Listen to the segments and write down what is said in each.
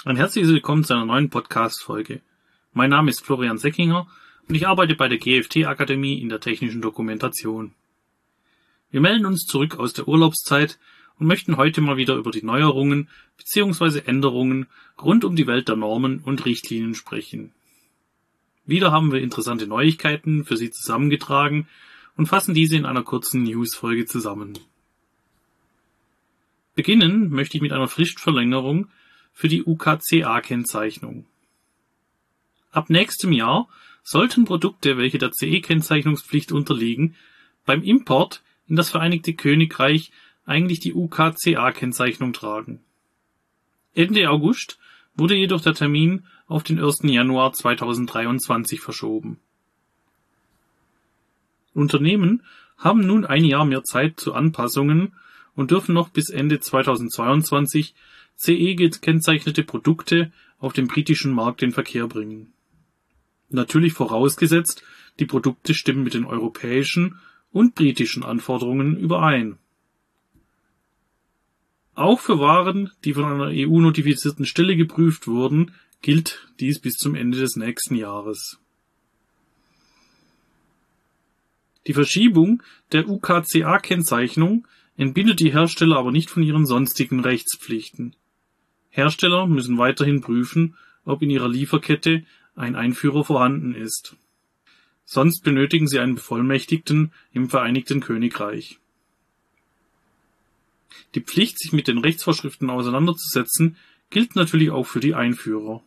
Ein herzliches Willkommen zu einer neuen Podcast-Folge. Mein Name ist Florian Seckinger und ich arbeite bei der GFT-Akademie in der technischen Dokumentation. Wir melden uns zurück aus der Urlaubszeit und möchten heute mal wieder über die Neuerungen bzw. Änderungen rund um die Welt der Normen und Richtlinien sprechen. Wieder haben wir interessante Neuigkeiten für Sie zusammengetragen und fassen diese in einer kurzen News-Folge zusammen. Beginnen möchte ich mit einer Fristverlängerung für die UKCA-Kennzeichnung. Ab nächstem Jahr sollten Produkte, welche der CE-Kennzeichnungspflicht unterliegen, beim Import in das Vereinigte Königreich eigentlich die UKCA-Kennzeichnung tragen. Ende August wurde jedoch der Termin auf den 1. Januar 2023 verschoben. Unternehmen haben nun ein Jahr mehr Zeit zu Anpassungen und dürfen noch bis Ende 2022 CE-gekennzeichnete Produkte auf dem britischen Markt in Verkehr bringen. Natürlich vorausgesetzt, die Produkte stimmen mit den europäischen und britischen Anforderungen überein. Auch für Waren, die von einer EU-notifizierten Stelle geprüft wurden, gilt dies bis zum Ende des nächsten Jahres. Die Verschiebung der UKCA-Kennzeichnung entbindet die Hersteller aber nicht von ihren sonstigen Rechtspflichten. Hersteller müssen weiterhin prüfen, ob in ihrer Lieferkette ein Einführer vorhanden ist. Sonst benötigen sie einen Bevollmächtigten im Vereinigten Königreich. Die Pflicht, sich mit den Rechtsvorschriften auseinanderzusetzen, gilt natürlich auch für die Einführer.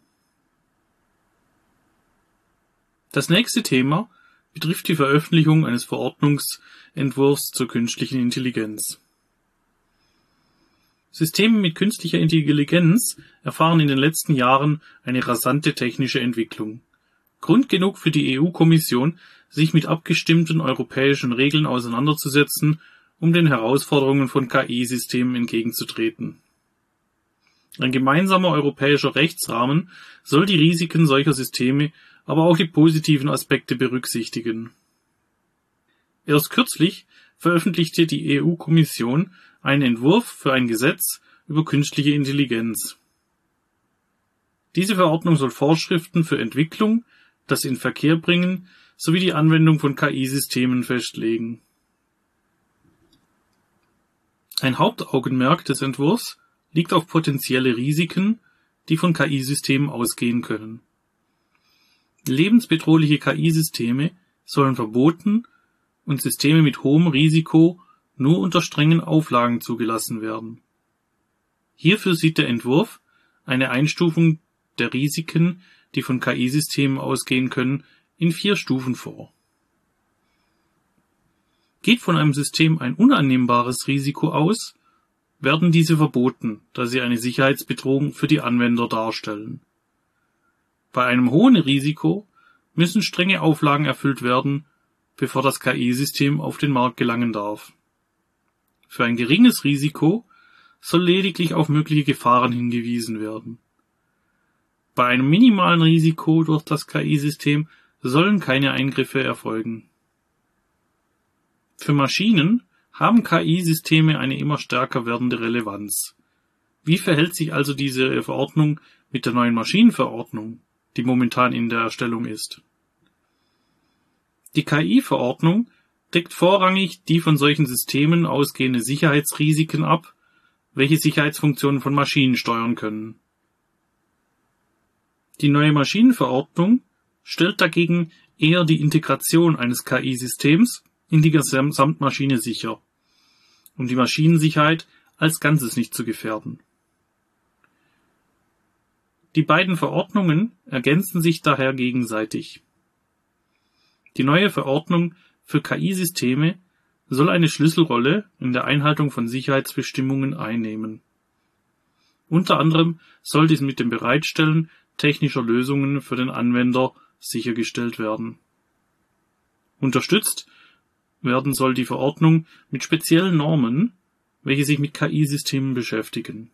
Das nächste Thema betrifft die Veröffentlichung eines Verordnungsentwurfs zur künstlichen Intelligenz. Systeme mit künstlicher Intelligenz erfahren in den letzten Jahren eine rasante technische Entwicklung. Grund genug für die EU-Kommission, sich mit abgestimmten europäischen Regeln auseinanderzusetzen, um den Herausforderungen von KI-Systemen entgegenzutreten. Ein gemeinsamer europäischer Rechtsrahmen soll die Risiken solcher Systeme, aber auch die positiven Aspekte berücksichtigen. Erst kürzlich veröffentlichte die EU-Kommission einen Entwurf für ein Gesetz über künstliche Intelligenz. Diese Verordnung soll Vorschriften für Entwicklung, das Inverkehrbringen sowie die Anwendung von KI-Systemen festlegen. Ein Hauptaugenmerk des Entwurfs liegt auf potenzielle Risiken, die von KI-Systemen ausgehen können. Lebensbedrohliche KI-Systeme sollen verboten und Systeme mit hohem Risiko nur unter strengen Auflagen zugelassen werden. Hierfür sieht der Entwurf eine Einstufung der Risiken, die von KI-Systemen ausgehen können, in 4 Stufen vor. Geht von einem System ein unannehmbares Risiko aus, werden diese verboten, da sie eine Sicherheitsbedrohung für die Anwender darstellen. Bei einem hohen Risiko müssen strenge Auflagen erfüllt werden, bevor das KI-System auf den Markt gelangen darf. Für ein geringes Risiko soll lediglich auf mögliche Gefahren hingewiesen werden. Bei einem minimalen Risiko durch das KI-System sollen keine Eingriffe erfolgen. Für Maschinen haben KI-Systeme eine immer stärker werdende Relevanz. Wie verhält sich also diese Verordnung mit der neuen Maschinenverordnung, die momentan in der Erstellung ist? Die KI-Verordnung deckt vorrangig die von solchen Systemen ausgehende Sicherheitsrisiken ab, welche Sicherheitsfunktionen von Maschinen steuern können. Die neue Maschinenverordnung stellt dagegen eher die Integration eines KI-Systems in die Gesamtmaschine sicher, um die Maschinensicherheit als Ganzes nicht zu gefährden. Die beiden Verordnungen ergänzen sich daher gegenseitig. Die neue Verordnung für KI-Systeme soll eine Schlüsselrolle in der Einhaltung von Sicherheitsbestimmungen einnehmen. Unter anderem soll dies mit dem Bereitstellen technischer Lösungen für den Anwender sichergestellt werden. Unterstützt werden soll die Verordnung mit speziellen Normen, welche sich mit KI-Systemen beschäftigen.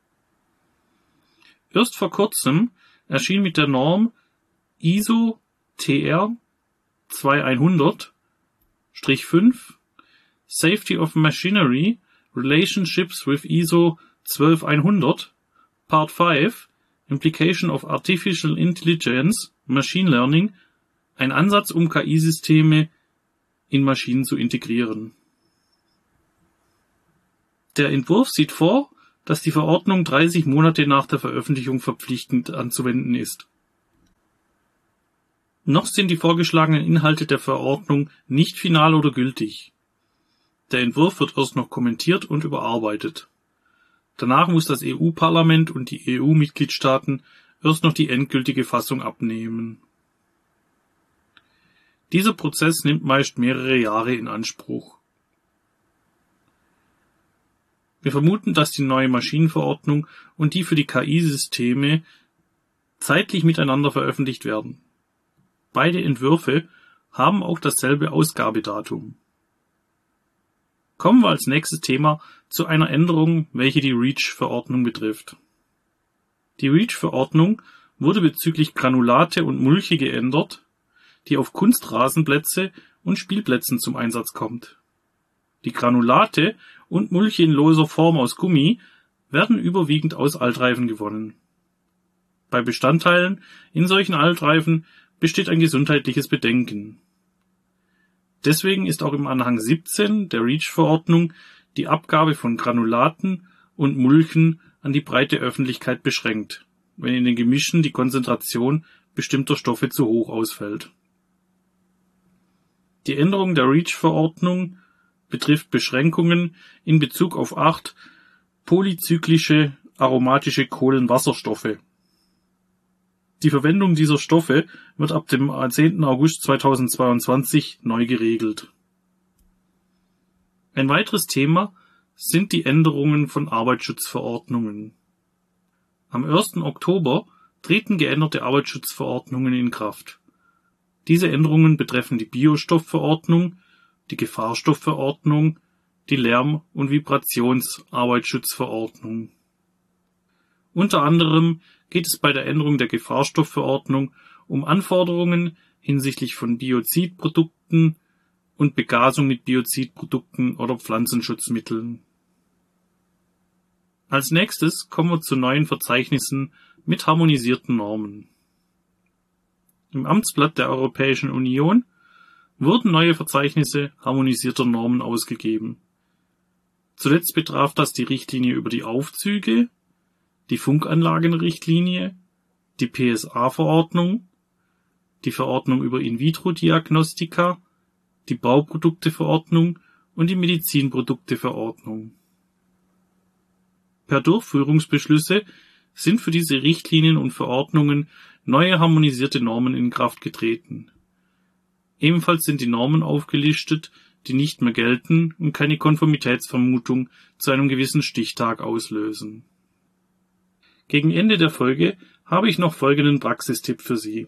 Erst vor kurzem erschien mit der Norm ISO TR 2100-5 Safety of Machinery Relationships with ISO 12100 Part 5 Implication of Artificial Intelligence, Machine Learning, ein Ansatz, um KI-Systeme in Maschinen zu integrieren. Der Entwurf sieht vor, dass die Verordnung 30 Monate nach der Veröffentlichung verpflichtend anzuwenden ist. Noch sind die vorgeschlagenen Inhalte der Verordnung nicht final oder gültig. Der Entwurf wird erst noch kommentiert und überarbeitet. Danach muss das EU-Parlament und die EU-Mitgliedstaaten erst noch die endgültige Fassung abnehmen. Dieser Prozess nimmt meist mehrere Jahre in Anspruch. Wir vermuten, dass die neue Maschinenverordnung und die für die KI-Systeme zeitlich miteinander veröffentlicht werden. Beide Entwürfe haben auch dasselbe Ausgabedatum. Kommen wir als nächstes Thema zu einer Änderung, welche die REACH-Verordnung betrifft. Die REACH-Verordnung wurde bezüglich Granulate und Mulche geändert, die auf Kunstrasenplätze und Spielplätzen zum Einsatz kommt. Die Granulate und Mulche in loser Form aus Gummi werden überwiegend aus Altreifen gewonnen. Bei Bestandteilen in solchen Altreifen besteht ein gesundheitliches Bedenken. Deswegen ist auch im Anhang 17 der REACH-Verordnung die Abgabe von Granulaten und Mulchen an die breite Öffentlichkeit beschränkt, wenn in den Gemischen die Konzentration bestimmter Stoffe zu hoch ausfällt. Die Änderung der REACH-Verordnung betrifft Beschränkungen in Bezug auf 8 polyzyklische aromatische Kohlenwasserstoffe. Die Verwendung dieser Stoffe wird ab dem 10. August 2022 neu geregelt. Ein weiteres Thema sind die Änderungen von Arbeitsschutzverordnungen. Am 1. Oktober treten geänderte Arbeitsschutzverordnungen in Kraft. Diese Änderungen betreffen die Biostoffverordnung, die Gefahrstoffverordnung, die Lärm- und Vibrationsarbeitsschutzverordnung. Unter anderem geht es bei der Änderung der Gefahrstoffverordnung um Anforderungen hinsichtlich von Biozidprodukten und Begasung mit Biozidprodukten oder Pflanzenschutzmitteln. Als nächstes kommen wir zu neuen Verzeichnissen mit harmonisierten Normen. Im Amtsblatt der Europäischen Union wurden neue Verzeichnisse harmonisierter Normen ausgegeben. Zuletzt betraf das die Richtlinie über die Aufzüge, die Funkanlagenrichtlinie, die PSA-Verordnung, die Verordnung über In-vitro-Diagnostika, die Bauprodukteverordnung und die Medizinprodukteverordnung. Per Durchführungsbeschlüsse sind für diese Richtlinien und Verordnungen neue harmonisierte Normen in Kraft getreten. Ebenfalls sind die Normen aufgelistet, die nicht mehr gelten und keine Konformitätsvermutung zu einem gewissen Stichtag auslösen. Gegen Ende der Folge habe ich noch folgenden Praxistipp für Sie.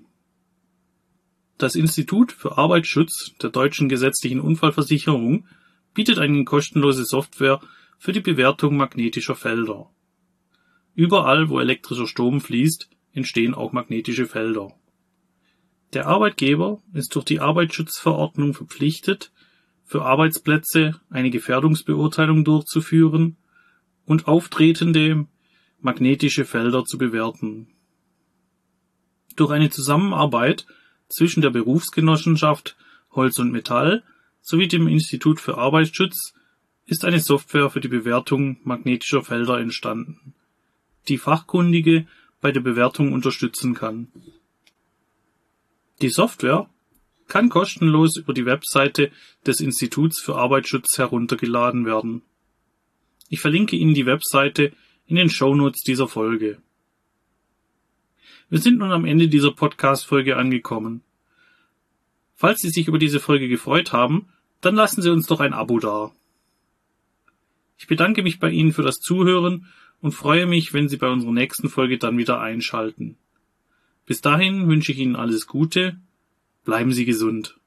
Das Institut für Arbeitsschutz der Deutschen Gesetzlichen Unfallversicherung bietet eine kostenlose Software für die Bewertung magnetischer Felder. Überall, wo elektrischer Strom fließt, entstehen auch magnetische Felder. Der Arbeitgeber ist durch die Arbeitsschutzverordnung verpflichtet, für Arbeitsplätze eine Gefährdungsbeurteilung durchzuführen und auftretende magnetische Felder zu bewerten. Durch eine Zusammenarbeit zwischen der Berufsgenossenschaft Holz und Metall sowie dem Institut für Arbeitsschutz ist eine Software für die Bewertung magnetischer Felder entstanden, die Fachkundige bei der Bewertung unterstützen kann. Die Software kann kostenlos über die Webseite des Instituts für Arbeitsschutz heruntergeladen werden. Ich verlinke Ihnen die Webseite in den Shownotes dieser Folge. Wir sind nun am Ende dieser Podcast-Folge angekommen. Falls Sie sich über diese Folge gefreut haben, dann lassen Sie uns doch ein Abo da. Ich bedanke mich bei Ihnen für das Zuhören und freue mich, wenn Sie bei unserer nächsten Folge dann wieder einschalten. Bis dahin wünsche ich Ihnen alles Gute, bleiben Sie gesund.